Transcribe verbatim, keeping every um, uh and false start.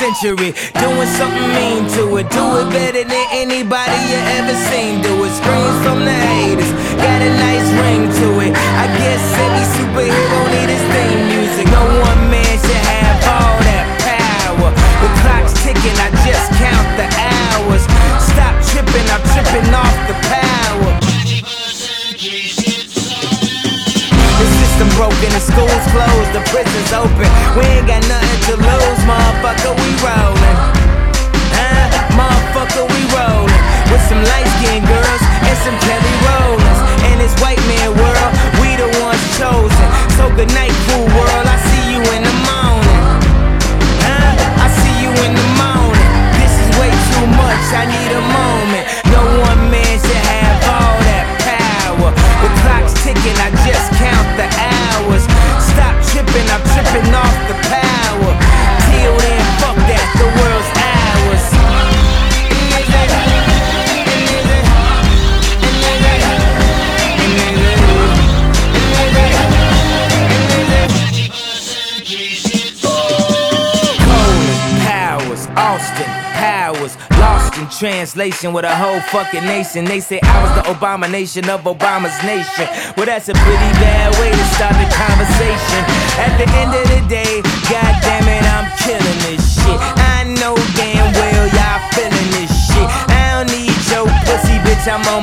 century. Doing something mean to it. Do it better than anybody you ever seen do it. Screams from the haters, got a nice ring to it. I guess every superhero need his theme music. No one man should have all that power. The clock's ticking, I just count the hours. Stop tripping, I'm tripping off the power. The system broken, the school's closed, the prison's open. We ain't got nothing to lose, motherfucker, we rollin'. Huh? Motherfucker, we rollin'. With some light-skinned girls and some Kelly Rollins. In this white man world, we the ones chosen. So good night, fool world, I see you in the morning. Huh? I see you in the morning. This is way too much, I need a moment. No one man should have all that power. The clock's ticking, I just count the hours. Stop tripping, I'm tripping off the power. Till then, fuck that, the world's ours. Austin Powers, lost in translation with a whole fucking nation. They say I was the abomination of Obama's nation. Well, that's a pretty bad way to start the conversation. At the end of the day, god damn it, I'm killing this shit. I know damn well y'all feeling this shit. I don't need your pussy, bitch, I'm on